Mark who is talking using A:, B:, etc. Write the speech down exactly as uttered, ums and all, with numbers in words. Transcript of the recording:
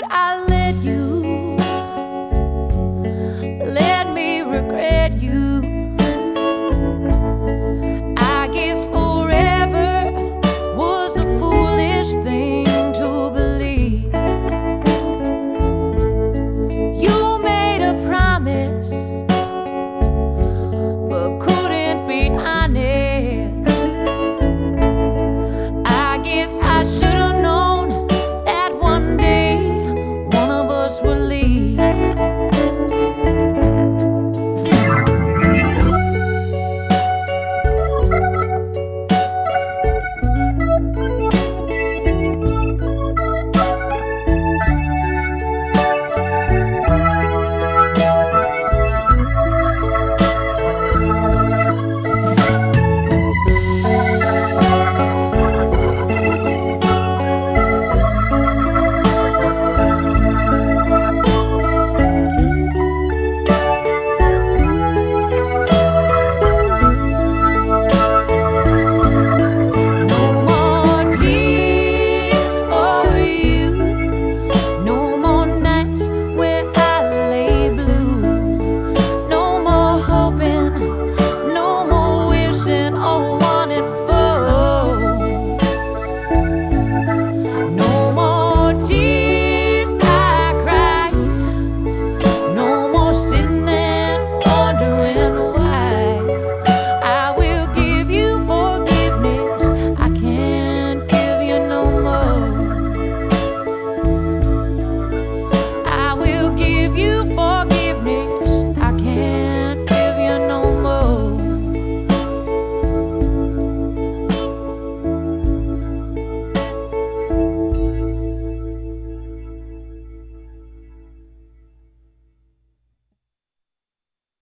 A: I let you, let me regret you. I guess forever was a foolish thing to believe. You made a promise but couldn't be honest. I guess I should have known that one day one of us would